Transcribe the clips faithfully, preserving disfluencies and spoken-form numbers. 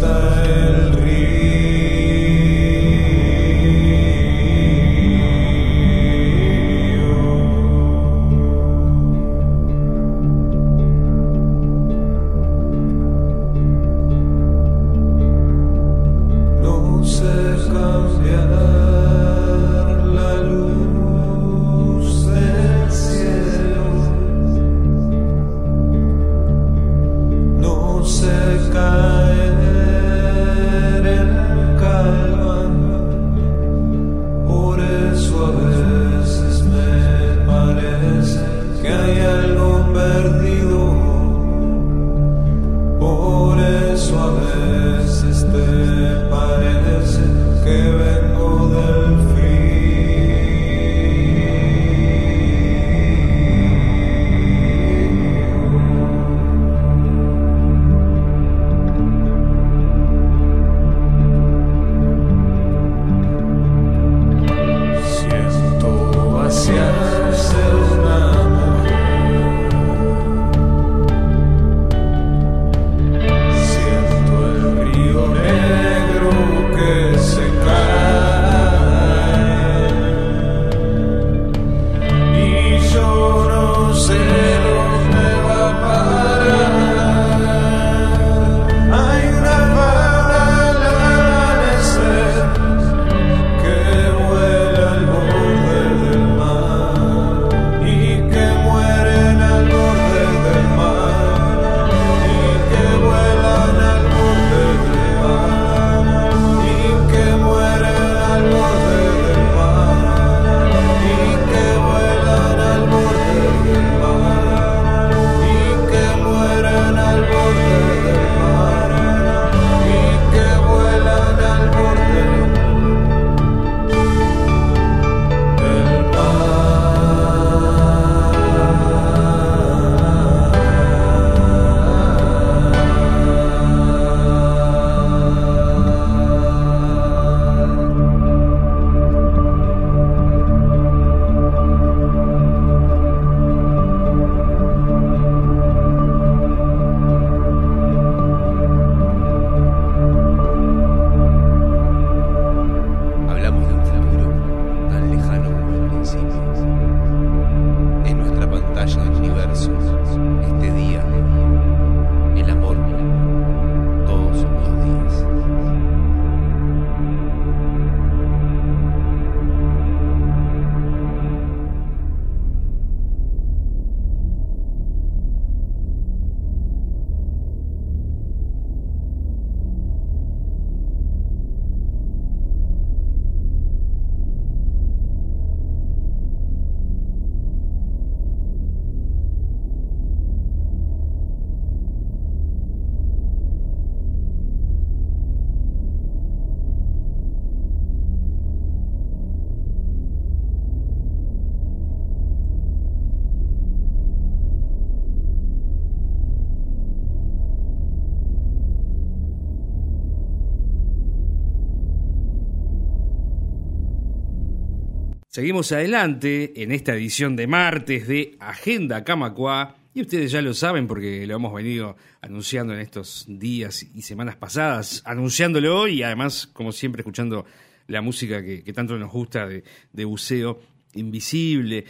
Seguimos adelante en esta edición de martes de Agenda Camacuá, y ustedes ya lo saben porque lo hemos venido anunciando en estos días y semanas pasadas, anunciándolo y además, como siempre, escuchando la música que, que tanto nos gusta de, de Buceo Invisible.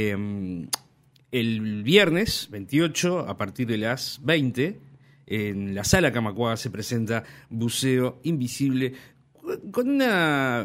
Eh, el viernes veintiocho, a partir de las veinte, en la Sala Camacuá se presenta Buceo Invisible con una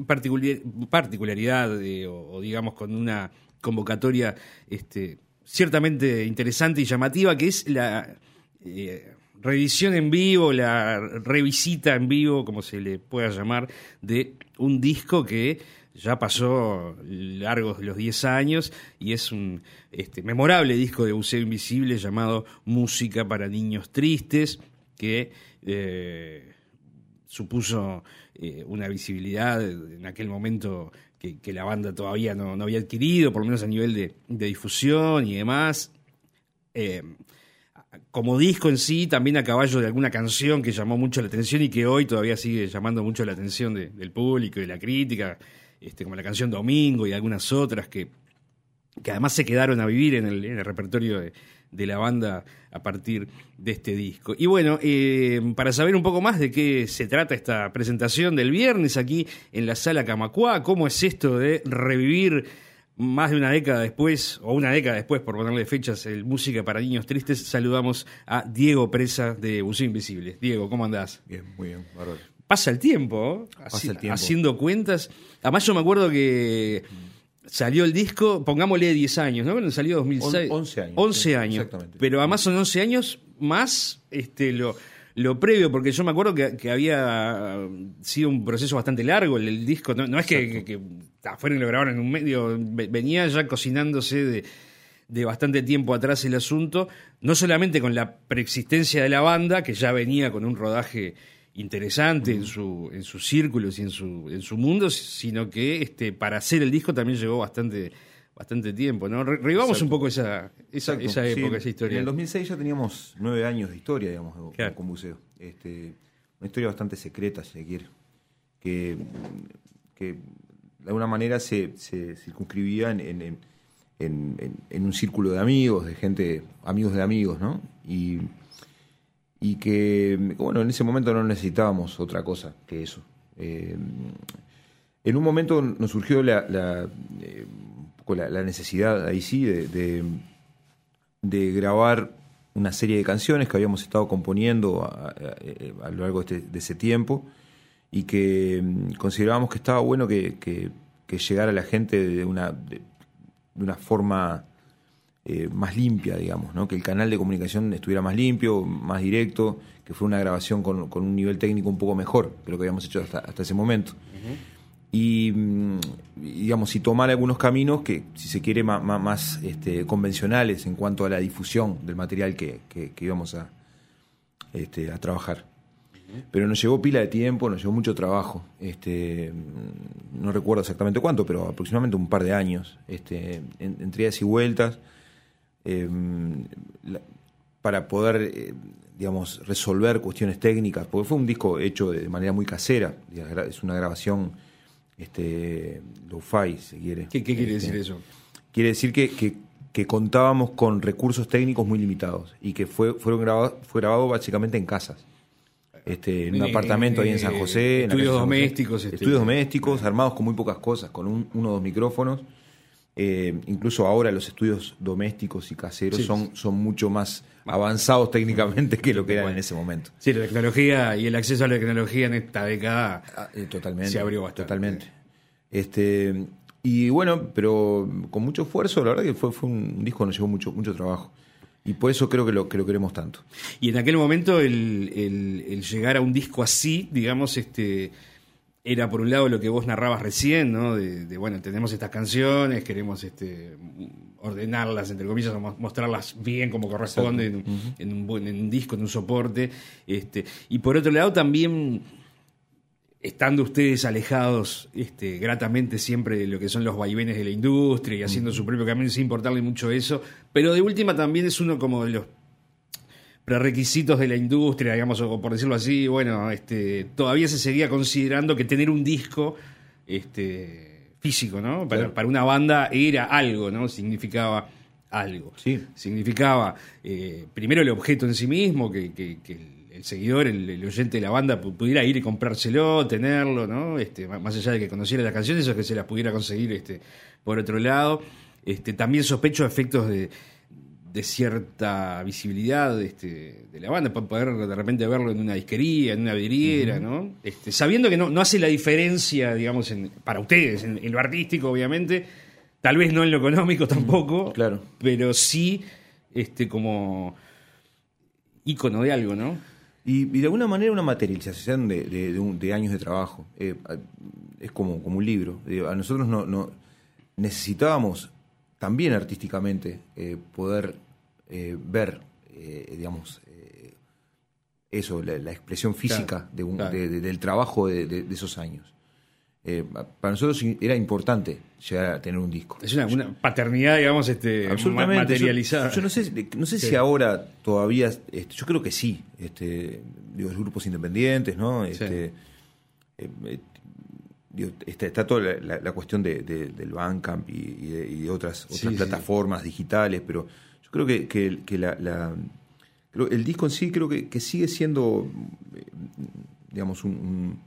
particularidad eh, o, o digamos con una convocatoria este, ciertamente interesante y llamativa, que es la eh, reedición en vivo, la revisita en vivo, como se le pueda llamar, de un disco que ya pasó largos los diez años y es un este, memorable disco de Buceo Invisible llamado Música para Niños Tristes, que eh, supuso eh, una visibilidad en aquel momento que, que la banda todavía no, no había adquirido, por lo menos a nivel de, de difusión y demás. Eh, como disco en sí, también a caballo de alguna canción que llamó mucho la atención y que hoy todavía sigue llamando mucho la atención de, del público y de la crítica, este, como la canción Domingo y algunas otras que, que además se quedaron a vivir en el, en el repertorio de, de la banda a partir de este disco. Y bueno, eh, para saber un poco más de qué se trata esta presentación del viernes aquí en la Sala Camacuá, cómo es esto de revivir más de una década después, o una década después, por ponerle fechas, el Música para Niños Tristes, saludamos a Diego Presa de Buceo Invisible. Diego, ¿cómo andás? Bien, muy bien, bárbaro. Pasa el tiempo, ¿eh? Pasa el tiempo. Haciendo cuentas. Además yo me acuerdo que salió el disco, pongámosle diez años, ¿no? Bueno, salió dos mil seis. once años. once años. Exactamente. Pero además son once años más este, lo, lo previo, porque yo me acuerdo que, que había sido un proceso bastante largo el, el disco. No, no es que, que, que afuera y lo grabaron en un medio, venía ya cocinándose de, de bastante tiempo atrás el asunto, no solamente con la preexistencia de la banda, que ya venía con un rodaje interesante en su en sus círculos y en su en su mundo, sino que este para hacer el disco también llevó bastante bastante tiempo, ¿no? Re revivamos un poco esa esa, esa época, sí, esa historia. En el dos mil seis ya teníamos nueve años de historia, digamos, claro, con Buceo. Este, una historia bastante secreta, si se quiere, que, que de alguna manera se, se circunscribía en, en, en, en, en un círculo de amigos, de gente, amigos de amigos, ¿no? Y y que, bueno, en ese momento no necesitábamos otra cosa que eso. Eh, en un momento nos surgió la, la, eh, la, la necesidad, ahí sí, de, de, de grabar una serie de canciones que habíamos estado componiendo a, a, a lo largo de, este, de ese tiempo y que considerábamos que estaba bueno que, que, que llegara a la gente de una, de, de una forma Eh, más limpia, digamos, ¿no? Que el canal de comunicación estuviera más limpio, más directo, que fuera una grabación con, con un nivel técnico un poco mejor que lo que habíamos hecho hasta, hasta ese momento. Uh-huh. Y, digamos, y tomar algunos caminos que, si se quiere, más, más, más este, convencionales en cuanto a la difusión del material que, que, que íbamos a, este, a trabajar. Uh-huh. Pero nos llevó pila de tiempo, nos llevó mucho trabajo. Este, no recuerdo exactamente cuánto, pero aproximadamente un par de años, este, en, entre idas y vueltas. Eh, la, para poder, eh, digamos, resolver cuestiones técnicas, porque fue un disco hecho de manera muy casera, es una grabación este, lo-fi, si quiere. ¿Qué, qué quiere este, decir eso? Quiere decir que, que, que contábamos con recursos técnicos muy limitados y que fue, fueron grabado, fue grabado básicamente en casas. Este, en un eh, apartamento ahí en San José. Estudios en domésticos. Este, estudios domésticos, armados con muy pocas cosas, con un, uno o dos micrófonos. Eh, incluso ahora los estudios domésticos y caseros sí, son, son mucho más avanzados técnicamente que lo que eran en ese momento. Sí, la tecnología y el acceso a la tecnología en esta década ah, eh, totalmente, se abrió bastante. Totalmente. Este, y bueno, pero con mucho esfuerzo, la verdad que fue, fue un disco que nos llevó mucho, mucho trabajo. Y por eso creo que lo, que lo queremos tanto. Y en aquel momento el, el, el llegar a un disco así, digamos, este... era por un lado lo que vos narrabas recién, ¿no? De, de bueno, tenemos estas canciones, queremos este, ordenarlas, entre comillas, o mostrarlas bien como corresponde en, uh-huh. en, un buen, en un disco, en un soporte. Este, y por otro lado también, estando ustedes alejados este, gratamente siempre de lo que son los vaivenes de la industria y haciendo uh-huh. su propio camino sin importarle mucho eso, pero de última también es uno como de los prerequisitos de la industria, digamos, o por decirlo así, bueno, este, todavía se seguía considerando que tener un disco este, físico, ¿no? Para, claro. para una banda era algo, ¿no? Significaba algo. Sí. Significaba, eh, primero el objeto en sí mismo, que, que, que el, el seguidor, el, el oyente de la banda pudiera ir y comprárselo, tenerlo, ¿no? Este, más allá de que conociera las canciones, o que se las pudiera conseguir este, por otro lado. Este, también sospecho efectos de de cierta visibilidad este, de la banda, para poder de repente verlo en una disquería, en una vidriera, uh-huh. ¿no? Este, sabiendo que no, no hace la diferencia, digamos, en, para ustedes, en, en lo artístico, obviamente, tal vez no en lo económico tampoco, claro. pero sí este, como ícono de algo, ¿no? Y, y de alguna manera una materialización de, de, de, un, de años de trabajo. Eh, es como, como un libro. Eh, a nosotros no, no necesitábamos también artísticamente eh, poder eh, ver, eh, digamos, eh, eso, la, la expresión física claro, de un, claro. de, de, del trabajo de, de, de esos años. Eh, para nosotros era importante llegar a tener un disco. Es una, una paternidad, digamos, este, materializada. Yo, yo no sé, no sé sí. si ahora todavía, este, yo creo que sí, este, digo, los grupos independientes, ¿no? Este, sí. eh, Digo, está, está toda la, la, la cuestión de, de, del Bandcamp y, y, de, y de otras, otras sí, plataformas sí. digitales, pero Yo creo que, que, que la, la, el disco en sí creo que, que sigue siendo, digamos, un, un,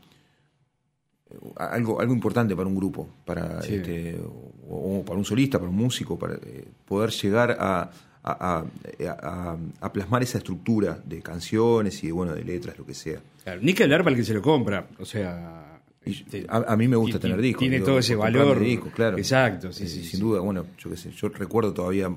algo, algo importante para un grupo, para sí. este, o, o para un solista, para un músico, para eh, poder llegar a, a, a, a, a plasmar esa estructura de canciones y de, bueno, de letras, lo que sea. Claro, ni que hablar para el que se lo compra, o sea... Este, a, a mí me gusta tener discos. Tiene digo, todo ese valor. Discos, claro. Exacto, sí, eh, sí. Sin sí. duda, bueno, yo qué sé, yo recuerdo todavía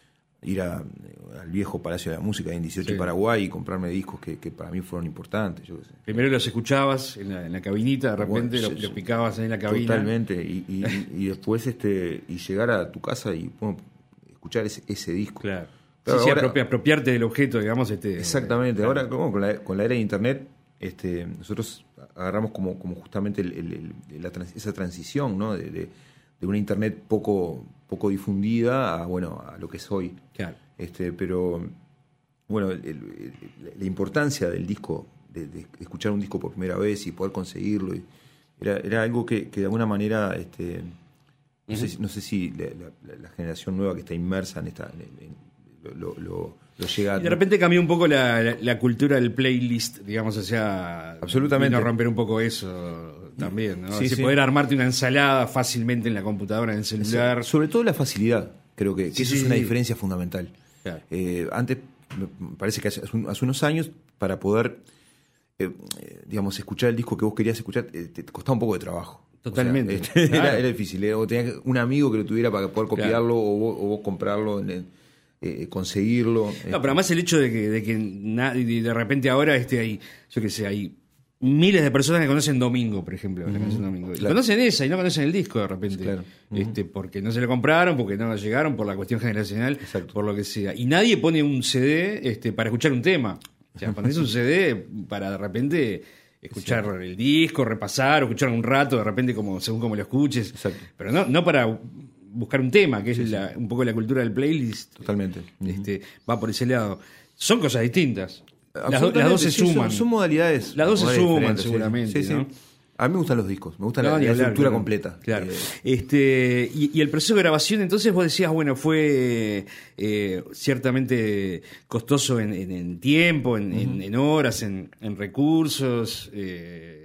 ir a, al viejo Palacio de la Música en dieciocho sí. Paraguay y comprarme discos que, que para mí fueron importantes. Yo qué sé. Primero los escuchabas en la, en la cabinita, de repente bueno, los lo picabas ahí en la cabina. Totalmente, y, y, y después este y llegar a tu casa y bueno, escuchar ese, ese disco. Claro. Claro, sí, ahora, sí, apropiarte del objeto, digamos. Este, exactamente, claro. ahora como con, la, con la era de Internet, este, nosotros agarramos como, como justamente el, el, el, la trans, esa transición, ¿no? de, de, de una Internet poco, poco difundida a, bueno, a lo que es hoy. Claro. Este, pero, bueno, el, el, la importancia del disco, de, de escuchar un disco por primera vez y poder conseguirlo, y era, era algo que, que de alguna manera, este, no, uh-huh. sé, no sé si la, la, la generación nueva que está inmersa en esta... En, en, Lo, lo, lo llega a... Y de repente cambió un poco la, la, la cultura del playlist, digamos, o sea, absolutamente, vino a romper un poco eso también, ¿no? Sí, Así sí. Poder armarte una ensalada fácilmente en la computadora, en el celular. Sí, sobre todo la facilidad, creo que, que sí, eso sí, es una sí. diferencia fundamental. Claro. Eh, antes, me parece que hace, hace unos años, para poder, eh, digamos, escuchar el disco que vos querías escuchar, eh, te, te costaba un poco de trabajo. Totalmente. O sea, claro. era, era difícil, era, o tenías un amigo que lo tuviera para poder copiarlo, claro. o, vos, o vos comprarlo en el, Eh, conseguirlo. No, este. Pero además el hecho de que, de que nadie, de repente ahora este, hay, yo qué sé, hay miles de personas que conocen Domingo, por ejemplo. Mm-hmm. Que conocen Domingo. Y claro. conocen esa y no conocen el disco de repente. Claro. Mm-hmm. Este, porque no se lo compraron, porque no llegaron, por la cuestión generacional, exacto. Por lo que sea. Y nadie pone un C D este, para escuchar un tema. O sea, pones un C D para de repente escuchar sí. el disco, repasar, o escuchar un rato, de repente como según como lo escuches. Exacto. Pero no, no para buscar un tema, que es sí, la, sí. un poco la cultura del playlist. Totalmente. Este, uh-huh. Va por ese lado. Son cosas distintas. Las, do, las dos se sí, suman. Son, son modalidades. Las dos se suman, sí. seguramente. Sí, ¿no? sí. A mí me gustan los discos, me gusta no, la, la hablar, estructura claro, completa. Claro. Eh, este, y, y el proceso de grabación, entonces vos decías, bueno, fue eh, ciertamente costoso en, en, en tiempo, en, uh-huh. en, en horas, en, en recursos. Eh,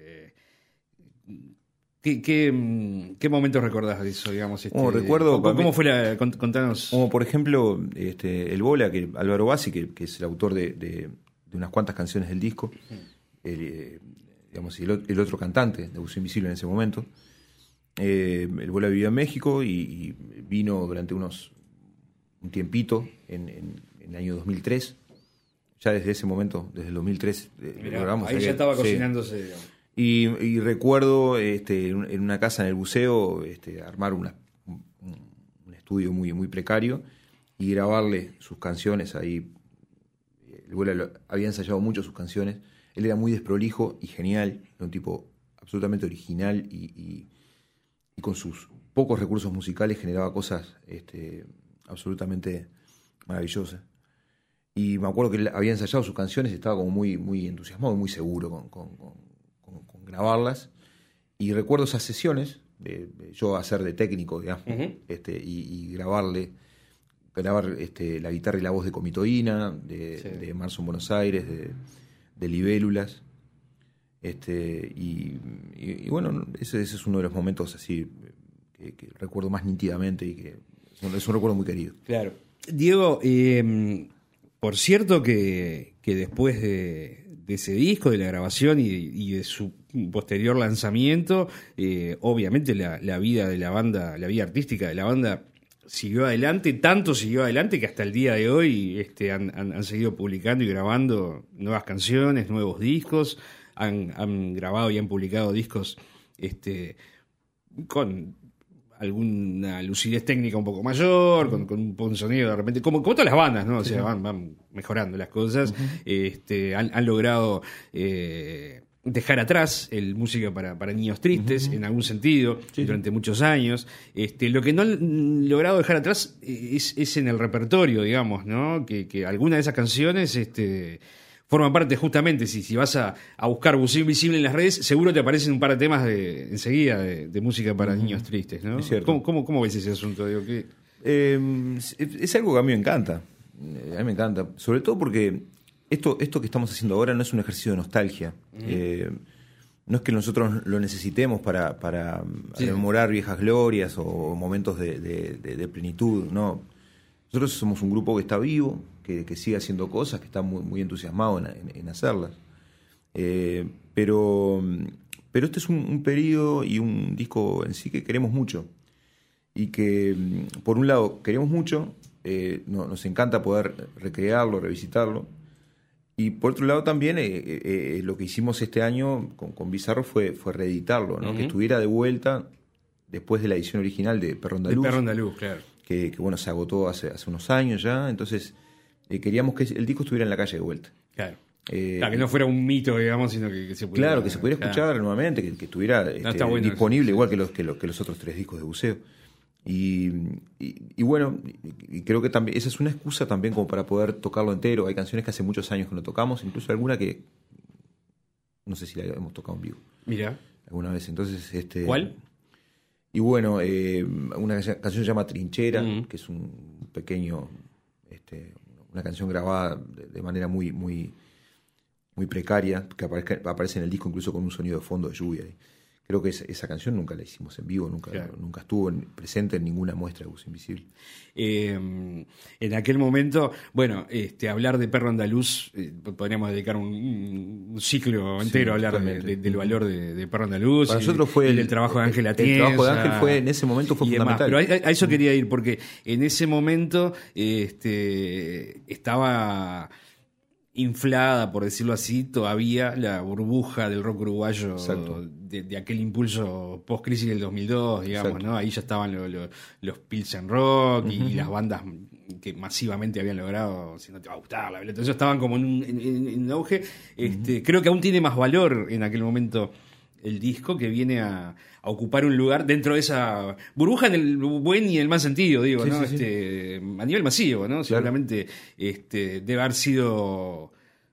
¿Qué, qué, ¿Qué momentos recordás de eso, digamos? Este, oh, recuerdo, ¿Cómo, cómo fue la...? Contanos. Como por ejemplo, este, el Bola, que Álvaro Bassi, que, que es el autor de, de, de unas cuantas canciones del disco, uh-huh. el, eh, digamos, el, el otro cantante de Buzo Invisible en ese momento. Eh, el Bola vivía en México y, y vino durante unos un tiempito, en, en, en el año dos mil tres. Ya desde ese momento, desde el dos mil tres, Mirá, logramos ahí ya estaba cocinándose, sí. digamos. Y, y recuerdo este, en una casa en el buceo este, armar una, un, un estudio muy, muy precario y grabarle sus canciones ahí. El Bola había ensayado mucho sus canciones. Él era muy desprolijo y genial, era un tipo absolutamente original y, y, y con sus pocos recursos musicales generaba cosas este, absolutamente maravillosas. Y me acuerdo que él había ensayado sus canciones y estaba como muy, muy entusiasmado, muy seguro con, con, con, con, con grabarlas. Y recuerdo esas sesiones, de, de yo hacer de técnico, digamos, uh-huh. este, y, y grabarle, grabar este, la guitarra y la voz de Comitoína, de, sí. de Marzo en Buenos Aires, de, de Libélulas. Este, y, y, y bueno, ese, ese es uno de los momentos así que, que recuerdo más nítidamente y que es un, es un recuerdo muy querido. Claro. Diego, eh, por cierto que, que después de, de ese disco, de la grabación y, y de su posterior lanzamiento, eh, obviamente la, la vida de la banda, la vida artística de la banda siguió adelante, tanto siguió adelante que hasta el día de hoy este, han, han, han seguido publicando y grabando nuevas canciones, nuevos discos, han, han grabado y han publicado discos este, con alguna lucidez técnica un poco mayor, con, con un, un sonido de repente, como, como todas las bandas, ¿no? O sea, van, van mejorando las cosas, uh-huh. este, han, han logrado eh, dejar atrás el música para, para niños tristes, uh-huh. en algún sentido, sí. durante muchos años. Este, lo que no han logrado dejar atrás es, es en el repertorio, digamos, ¿no? Que, que algunas de esas canciones este, forman parte justamente, si, si vas a, a buscar Buceo Invisible en las redes, seguro te aparecen un par de temas de, enseguida de, de música para uh-huh. niños tristes, ¿no? Es cierto. ¿Cómo, cómo, cómo ves ese asunto? Digo, ¿qué? Eh, es, es algo que a mí me encanta. a mí me encanta. Sobre todo porque esto, esto que estamos haciendo ahora no es un ejercicio de nostalgia. Uh-huh. Eh, no es que nosotros lo necesitemos para, para sí. rememorar viejas glorias o momentos de, de, de, de plenitud, no. Nosotros somos un grupo que está vivo, que, que sigue haciendo cosas, que está muy, muy entusiasmado en, en, en hacerlas. Eh, pero, pero este es un, un periodo y un disco en sí que queremos mucho. Y que, por un lado, queremos mucho, eh, no, nos encanta poder recrearlo, revisitarlo. Y por otro lado también eh, eh, lo que hicimos este año con, con Bizarro fue, fue reeditarlo, ¿no? Uh-huh. Que estuviera de vuelta después de la edición original de Perro Andaluz. De Perro Andaluz, claro. Que, que bueno, se agotó hace, hace unos años ya. Entonces eh, queríamos que el disco estuviera en la calle de vuelta. Claro. Eh, claro, que no fuera un mito, digamos, sino que, que se pudiera... Claro, que se pudiera escuchar claro. nuevamente, que, que estuviera este, no, bueno disponible, eso, igual sí. que, los, que, los, que los otros tres discos de Buceo. Y, y, y bueno, y creo que también esa es una excusa también como para poder tocarlo entero. Hay canciones que hace muchos años que no tocamos, incluso alguna que no sé si la hemos tocado en vivo. Mira. Alguna vez. Entonces, este, ¿cuál? Y bueno, eh, una canción se llama Trinchera, uh-huh. que es un pequeño, este, una canción grabada de, de manera muy, muy, muy precaria, que aparezca, aparece en el disco incluso con un sonido de fondo de lluvia. Creo que esa, esa canción nunca la hicimos en vivo, nunca, claro. nunca estuvo en, presente en ninguna muestra de Buceo Invisible. Eh, en aquel momento, bueno, este, hablar de Perro Andaluz, eh, podríamos dedicar un, un ciclo entero sí, a hablar de, de, del valor de, de Perro Andaluz. Para y, nosotros fue el, del trabajo de Ángel Atienza. El trabajo de Ángel fue, en ese momento fue fundamental. Demás. Pero a, a eso quería ir, porque en ese momento este, estaba... inflada, por decirlo así, todavía la burbuja del rock uruguayo de, de aquel impulso post-crisis del dos mil dos, digamos, Exacto. ¿no? Ahí ya estaban lo, lo, los Pilsen Rock uh-huh. y, y las bandas que masivamente habían logrado, si no te va a gustar, la entonces estaban como en, en, en, en auge. Este, uh-huh. Creo que aún tiene más valor en aquel momento el disco, que viene a, a ocupar un lugar dentro de esa burbuja en el buen y en el mal sentido, digo, sí, ¿no? Sí, este, sí. A nivel masivo, ¿no? Claro. Seguramente este, debe haber sido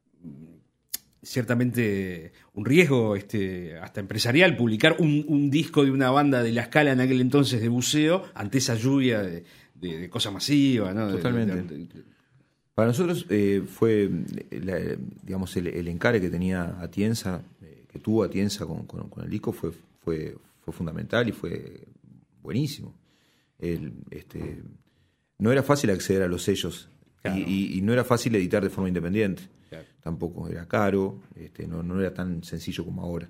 ciertamente un riesgo este, hasta empresarial publicar un, un disco de una banda de la escala en aquel entonces de Buceo ante esa lluvia de, de, de cosas masivas, ¿no? Totalmente. De, de, de, Para nosotros eh, fue, la, digamos, el, el encare que tenía Atienza, que tuvo Atienza con, con, con el disco fue, fue, fue fundamental y fue buenísimo. El, este, no era fácil acceder a los sellos claro. y, y, y no era fácil editar de forma independiente. Claro. Tampoco era caro, este, no, no era tan sencillo como ahora.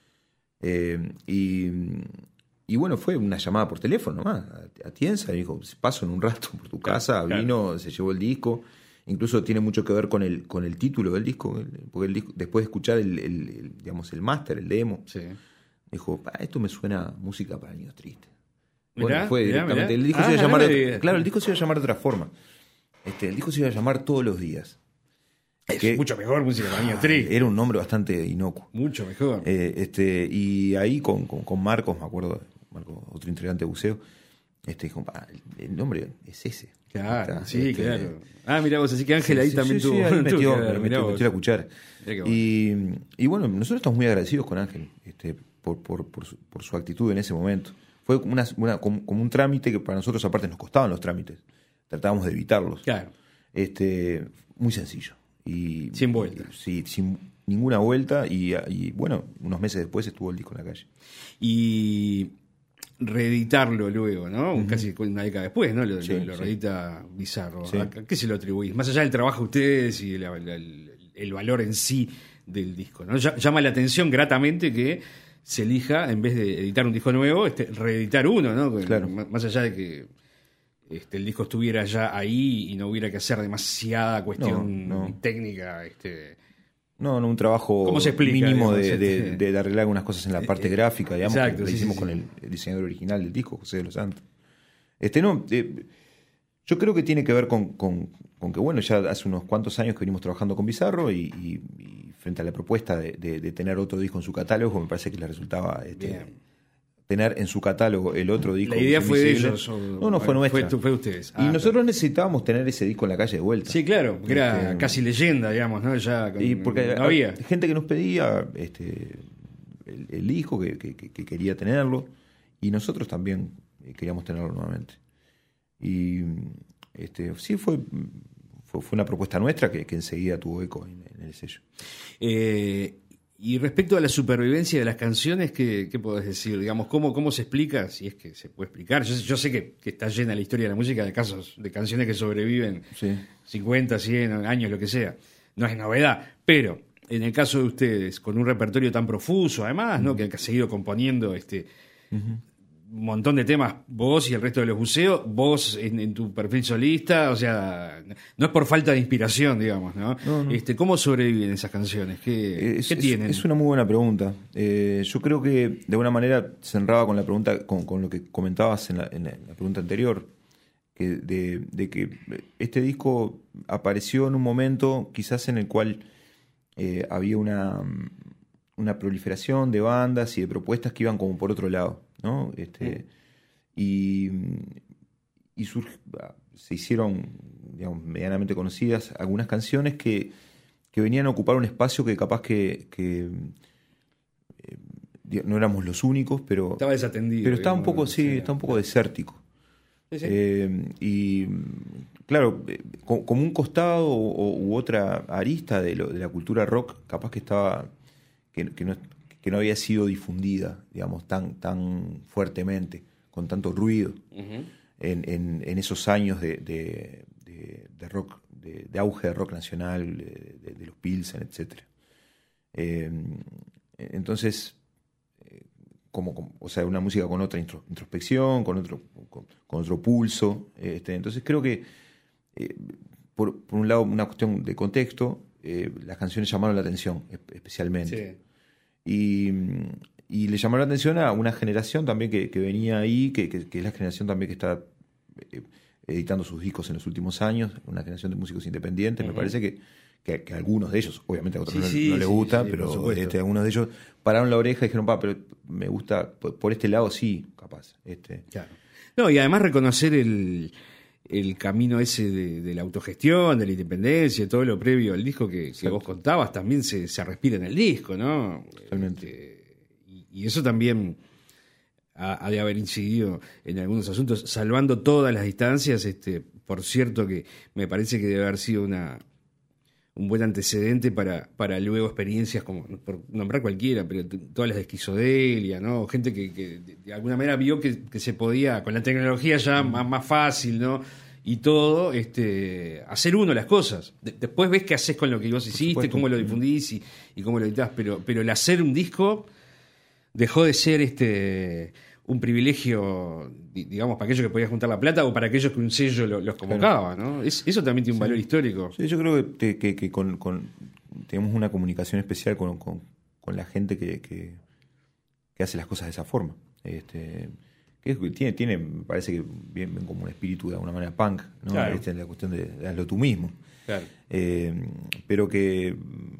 Eh, y, y bueno, fue una llamada por teléfono nomás. Atienza dijo, paso en un rato por tu casa, claro. vino, se llevó el disco. Incluso tiene mucho que ver con el con el título del disco, porque el disco, después de escuchar el, el, el digamos el máster, el demo, sí. dijo, esto me suena a música para niños tristes. Mirá, bueno, fue mirá, directamente. Mirá. El disco ah, se iba a llamar, no de, claro, el disco se iba a llamar de otra forma. Este, el disco se iba a llamar Todos los días. Es que, mucho mejor música para niños tristes. Era un nombre bastante inocuo. Mucho mejor. Eh, este, y ahí con, con, con Marcos, me acuerdo, Marcos, otro integrante de Buceo, este dijo, el, el nombre es ese. Claro, Está, sí, este, claro. Ah, mirá vos, así que Ángel sí, ahí sí, también sí, tuvo... Sí, ahí metió, tuvo metió, metió, metió la cuchara. Bueno. Y, y bueno, nosotros estamos muy agradecidos con Ángel este, por, por, por, su, por su actitud en ese momento. Fue una, una, como, como un trámite que para nosotros aparte nos costaban los trámites. Tratábamos de evitarlos. Claro. Este, muy sencillo. Y, sin vuelta. Y, sí, sin ninguna vuelta. Y, y bueno, unos meses después estuvo el disco en la calle. Y... reeditarlo luego, ¿no? Uh-huh. Casi una década después, ¿no? Lo, sí, lo, lo sí. reedita Bizarro. Sí. ¿A qué se lo atribuís? Más allá del trabajo de ustedes y la, la, el, el valor en sí del disco, ¿no? Llama la atención gratamente que se elija, en vez de editar un disco nuevo, este, reeditar uno, ¿no? Claro. Más allá de que este, el disco estuviera ya ahí y no hubiera que hacer demasiada cuestión no, no. técnica, este... No, no, un trabajo explica, mínimo digamos, de, este... de, de arreglar algunas cosas en la parte eh, gráfica, digamos, exacto, que sí, lo hicimos sí, con sí. el, el diseñador original del disco, José de los Santos. Este, no, eh, yo creo que tiene que ver con, con, con que, bueno, ya hace unos cuantos años que venimos trabajando con Bizarro y, y, y frente a la propuesta de, de, de tener otro disco en su catálogo, me parece que le resultaba este, tener en su catálogo el otro disco. La idea fue de ellos. O, no, no, fue nuestra. Fue, fue de ustedes. Ah, y nosotros claro. necesitábamos tener ese disco en la calle de vuelta. Sí, claro, porque era este, casi leyenda, digamos, ¿no? Ya y porque no había. Gente que nos pedía este, el, el disco, que, que, que quería tenerlo, y nosotros también queríamos tenerlo nuevamente. Y este, sí, fue, fue, fue una propuesta nuestra que, que enseguida tuvo eco en, en el sello. Eh, y respecto a la supervivencia de las canciones, ¿qué, qué podés decir? Digamos, ¿cómo, ¿cómo se explica? Si es que se puede explicar. Yo, yo sé que, que está llena la historia de la música de casos de canciones que sobreviven Sí. cincuenta, cien años, lo que sea. No es novedad, pero en el caso de ustedes, con un repertorio tan profuso, además, ¿no? Que han seguido componiendo este uh-huh. un montón de temas, vos y el resto de los buceos, vos en, en tu perfil solista, o sea, no es por falta de inspiración, digamos, ¿no? no, no. Este, ¿cómo sobreviven esas canciones? ¿Qué, es, ¿qué tienen? Es, es una muy buena pregunta. Eh, yo creo que de alguna manera se enraba con la pregunta, con, con lo que comentabas en la, en la, en la pregunta anterior, que de, de que este disco apareció en un momento quizás en el cual eh, había una, una proliferación de bandas y de propuestas que iban como por otro lado, ¿no? Este, y y surg, se hicieron, digamos, medianamente conocidas algunas canciones que, que venían a ocupar un espacio que capaz que, que eh, no éramos los únicos, pero estaba desatendido, pero estaba un poco, sí, sí, está un poco desértico. Sí, sí. Eh, y claro, como un costado o, u otra arista de, lo, de la cultura rock, capaz que estaba que, que, no, que no había sido difundida, digamos, tan, tan fuertemente, con tanto ruido, uh-huh. en, en, en esos años de, de, de, de rock, de, de auge de rock nacional, de, de, de los Pilsen, etcétera. Eh, entonces, Como, como, o sea, una música con otra intro, introspección, con otro, con, con otro pulso. Este, entonces creo que, eh, por, por un lado, una cuestión de contexto, eh, las canciones llamaron la atención, especialmente. Sí. Y, y le llamaron la atención a una generación también que, que venía ahí, que, que, que es la generación también que está eh, editando sus discos en los últimos años, una generación de músicos independientes. Uh-huh. Me parece que Que, que algunos de ellos, obviamente a otros sí, no, sí, no les sí, gusta, sí, pero este, algunos de ellos pararon la oreja y dijeron, pa, pero me gusta, por, por este lado sí, capaz. Este. Claro. No, y además reconocer el, el camino ese de, de la autogestión, de la independencia, todo lo previo al disco que, que vos contabas, también se, se respira en el disco, ¿no? Totalmente. Este, y, y eso también ha, ha de haber incidido en algunos asuntos, salvando todas las distancias. Este, por cierto que me parece que debe haber sido una... un buen antecedente para, para luego experiencias como, por nombrar cualquiera, pero t- todas las de esquizodelia, ¿no? Gente que, que de alguna manera vio que, que se podía, con la tecnología ya más, más fácil, ¿no? Y todo, este, hacer uno las cosas. De- después ves qué haces con lo que vos hiciste, cómo lo difundís y, y cómo lo editás, pero, pero el hacer un disco dejó de ser este un privilegio, digamos, para aquellos que podían juntar la plata o para aquellos que un sello lo, los convocaba, ¿no? Es, eso también tiene un sí. valor histórico. Sí, yo creo que, que, que con, con, tenemos una comunicación especial con, con, con la gente que, que, que hace las cosas de esa forma. Este, que tiene, tiene, me parece que bien, bien como un espíritu de alguna manera punk, ¿no? Claro. Este, la cuestión de, de hazlo tú mismo. Claro. Eh, pero que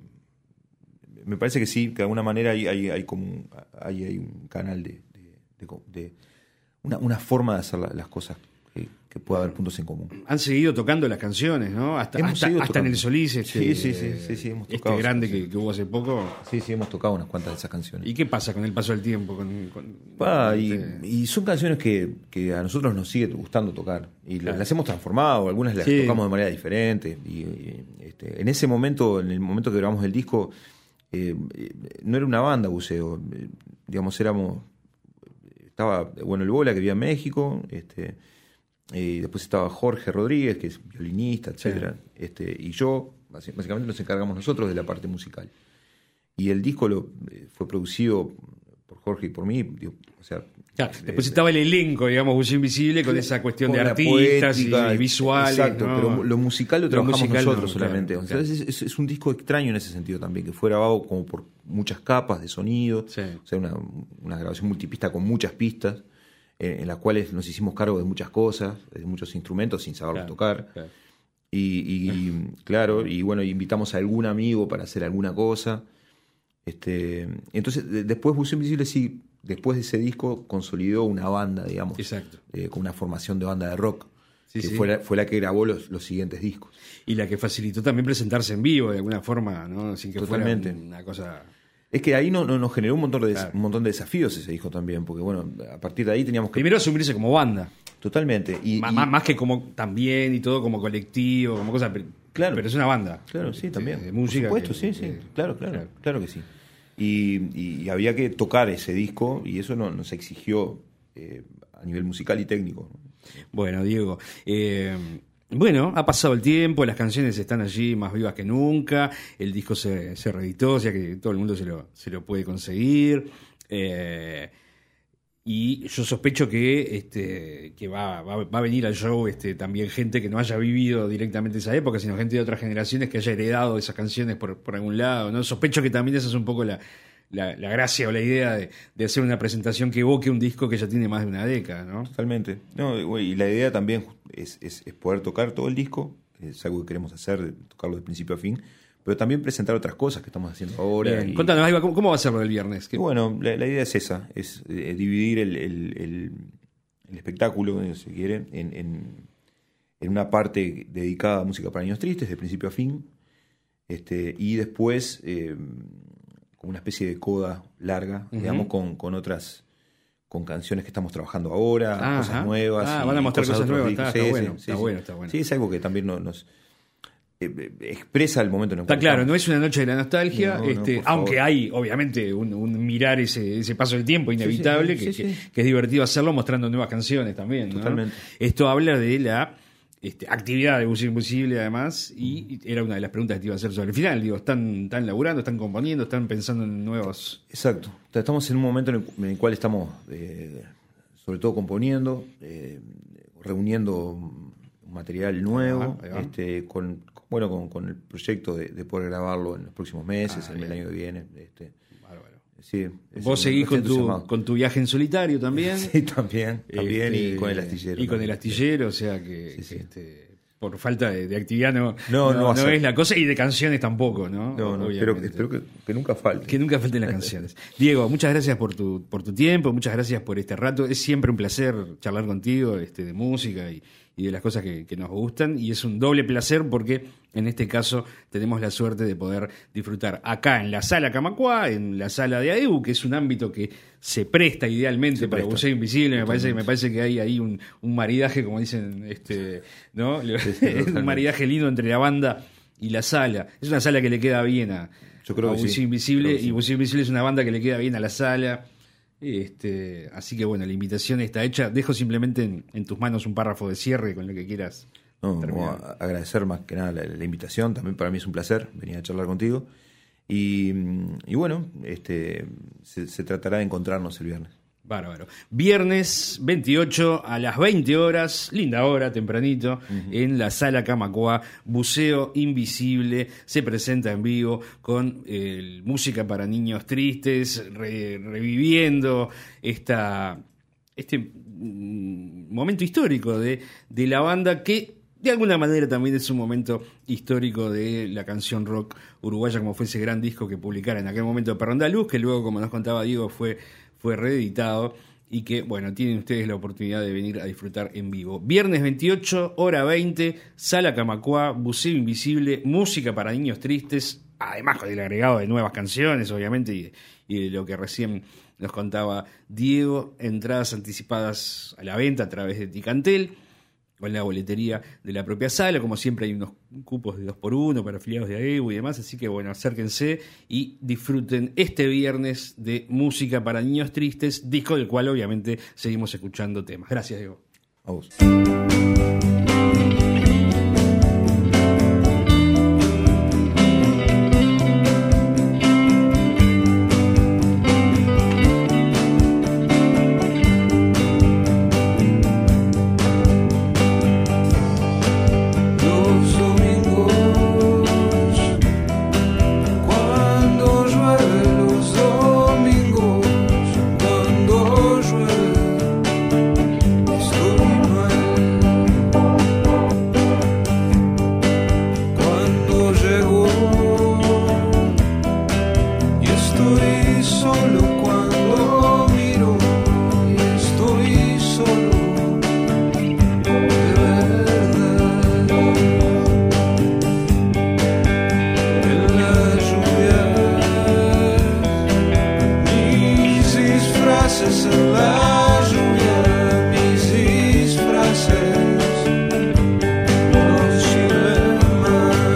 me parece que sí, que de alguna manera hay, hay, hay como un, hay, hay un canal de De, de una, una forma de hacer la, las cosas que, que pueda haber puntos en común. Han seguido tocando las canciones, ¿no? Hasta, hasta, hasta en el Solís, este, sí, sí, sí, sí, sí, hemos tocado este grande que, que hubo hace poco. Sí, sí, hemos tocado unas cuantas de esas canciones. ¿Y qué pasa con el paso del tiempo? Con, con, ah, y, este... y son canciones que, que a nosotros nos sigue gustando tocar. Y claro. las hemos transformado, algunas las sí. tocamos de manera diferente. Y, y este, en ese momento, en el momento que grabamos el disco, eh, no era una banda buceo. Eh, digamos, éramos... Estaba, bueno, el Bola, que vivía en México, este, y después estaba Jorge Rodríguez, que es violinista, etcétera, sí. este, y yo, básicamente nos encargamos nosotros de la parte musical. Y el disco lo, fue producido por Jorge y por mí, digo, o sea... Claro, después eh, estaba el elenco, digamos, Buceo Invisible, con esa cuestión de artistas poética, y visuales. Exacto, ¿no? pero lo musical lo, lo trabajamos musical nosotros no, solamente. Claro, Entonces claro. Es, es un disco extraño en ese sentido también, que fue grabado como por muchas capas de sonido, sí. o sea, una, una grabación multipista con muchas pistas, eh, en las cuales nos hicimos cargo de muchas cosas, de muchos instrumentos sin saberlos claro, tocar. Claro. Y, y claro, y bueno, invitamos a algún amigo para hacer alguna cosa. Este, entonces, de, después Buceo Invisible sí, después de ese disco consolidó una banda, digamos, exacto. Eh, con una formación de banda de rock, sí, que sí. Fue, la, fue la que grabó los, los siguientes discos. Y la que facilitó también presentarse en vivo de alguna forma, ¿no? Sin que Totalmente. fuera una cosa... Es que ahí no, no, nos generó un montón, de, claro. un montón de desafíos ese disco también, porque bueno, a partir de ahí teníamos que... Primero asumirse como banda. Totalmente. Y, M- y... Más que como también y todo como colectivo, como cosa... Claro. Pero es una banda. Claro, sí, también. De música. Por supuesto, que, sí, sí. que, claro, claro, claro, claro que sí. Y, y, y había que tocar ese disco y eso no, nos exigió eh, a nivel musical y técnico. Bueno, Diego, eh, bueno, ha pasado el tiempo, las canciones están allí más vivas que nunca, el disco se, se reeditó, o sea que todo el mundo se lo, se lo puede conseguir. Eh, y yo sospecho que este que va, va, va a venir al show este también gente que no haya vivido directamente esa época, sino gente de otras generaciones que haya heredado esas canciones por, por algún lado, ¿no? Sospecho que también esa es un poco la, la, la gracia o la idea de, de hacer una presentación que evoque un disco que ya tiene más de una década, ¿no? Totalmente. No, y la idea también es, es, es poder tocar todo el disco, es algo que queremos hacer, tocarlo de principio a fin, pero también presentar otras cosas que estamos haciendo ahora. Bien, y, contanos, Aiva, ¿cómo, ¿cómo va a ser lo del viernes? y bueno, la, la idea es esa, es eh, dividir el, el, el, el espectáculo, eh, si quiere, en, en, en una parte dedicada a música para niños tristes, de principio a fin, este, y después eh, como una especie de coda larga, uh-huh. digamos, con, con otras, con canciones que estamos trabajando ahora, Ajá. cosas nuevas. Ah, van a mostrar cosas, cosas nuevas, está, sí, está, sí, bueno, sí, está sí, bueno, sí. está bueno. Sí, es algo que también nos, nos eh, expresa el momento en el Está cual claro, estamos. no es una noche de la nostalgia, No, no, este, por aunque favor. hay, obviamente, un, un mirar ese, ese paso del tiempo inevitable, sí, sí, que, sí, que, sí. que es divertido hacerlo mostrando nuevas canciones también, ¿no? Totalmente. Esto habla de la este, actividad de Música Invisible, además, y era una de las preguntas que te iba a hacer sobre el final. Digo, ¿están, están laburando, están componiendo, están pensando en nuevos...? Exacto. Estamos en un momento en el, en el cual estamos, eh, sobre todo, componiendo, eh, reuniendo material nuevo, Ahí va, ahí va. este, con, bueno, con, con el proyecto de, de poder grabarlo en los próximos meses, Ah, en el bien. año que viene. Este, Bárbaro. sí, es- Vos me seguís estoy con tu, entusiasmado. con tu viaje en solitario también. Sí, también, también Este, y con el astillero. Y con también. el astillero, o sea que, Sí, sí. que, este, por falta de, de actividad no, No, no va a ser. es la cosa, y de canciones tampoco, ¿no? No, no, espero, Obviamente. espero que, que nunca falte. Que nunca falten las canciones. Diego, muchas gracias por tu, por tu tiempo, muchas gracias por este rato. Es siempre un placer charlar contigo este, de música y, y de las cosas que, que nos gustan. Y es un doble placer porque en este caso tenemos la suerte de poder disfrutar acá en la Sala Camacuá, en la Sala de A E U, que es un ámbito que se presta idealmente Se para presta. Buceo Invisible. Me parece, Totalmente. me parece que hay ahí un, un maridaje, como dicen, este, ¿no? sí, un totalmente. maridaje lindo entre la banda y la sala. Es una sala que le queda bien a, Yo creo a que Buceo sí. Invisible, Creo que y sí. Buceo Invisible es una banda que le queda bien a la sala. Este, así que bueno, la invitación está hecha. Dejo simplemente en, en tus manos un párrafo de cierre con lo que quieras. No, terminar. como a- agradecer más que nada la, la invitación, también para mí es un placer venir a charlar contigo. Y, y bueno, este se, se tratará de encontrarnos el viernes. Bárbaro. Viernes veintiocho a las veinte horas, linda hora, tempranito, uh-huh. en la Sala Camacuá, Buceo Invisible se presenta en vivo con eh, música para niños tristes, re, reviviendo esta, este mm, momento histórico de, de la banda que de alguna manera también es un momento histórico de la canción rock uruguaya, como fue ese gran disco que publicara en aquel momento Perro Andaluz, que luego, como nos contaba Diego, fue, fue reeditado y que, bueno, tienen ustedes la oportunidad de venir a disfrutar en vivo. Viernes veintiocho, hora veinte, Sala Camacuá, Buceo Invisible, música para niños tristes, además con el agregado de nuevas canciones, obviamente, y, y de lo que recién nos contaba Diego, entradas anticipadas a la venta a través de Ticantel, con la boletería de la propia sala. Como siempre hay unos cupos de dos por uno para afiliados de A E U y demás, así que bueno, acérquense y disfruten este viernes de música para niños tristes, disco del cual obviamente seguimos escuchando temas. Gracias, Diego. A vos. Los domingos, cuando llueve, los domingos, cuando llueve, estoy mal. Cuando llego y estoy solo, cuando miro y estoy solo. En la lluvia, mis disfraces en la lluvia, mis disfraces no sirven más.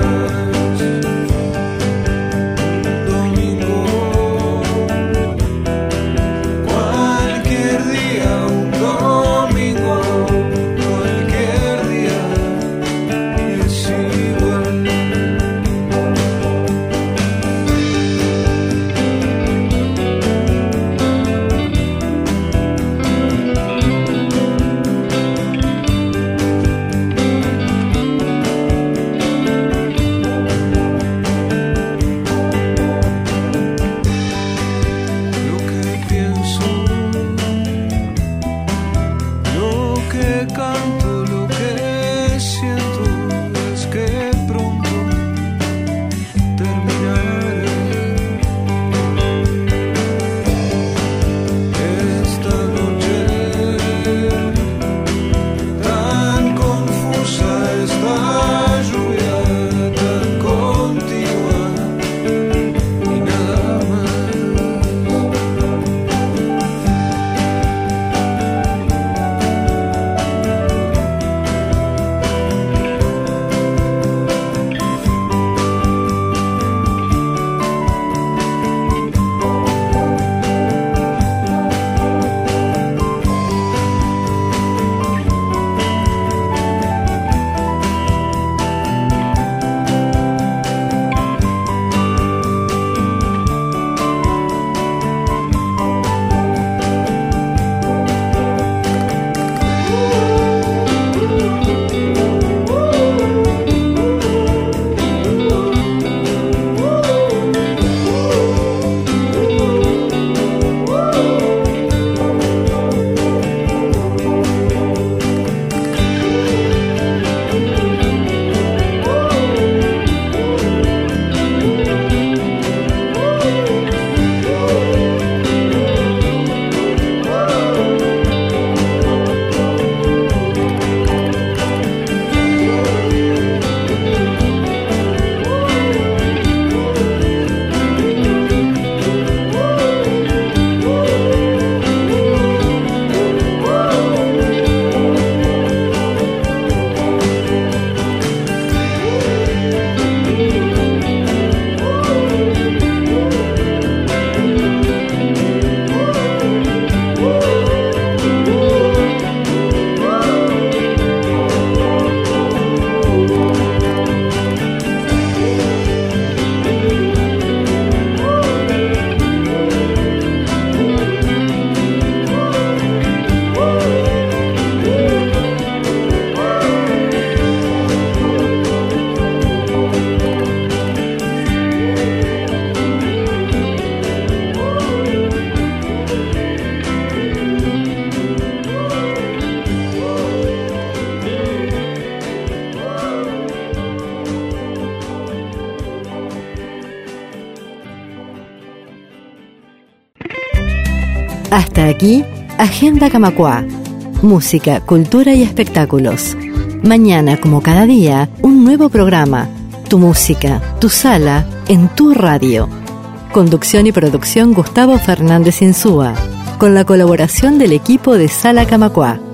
Hasta aquí, Agenda Camacuá. Música, cultura y espectáculos. Mañana, como cada día, un nuevo programa. Tu música, tu sala, en tu radio. Conducción y producción Gustavo Fernández Insúa, con la colaboración del equipo de Sala Camacuá.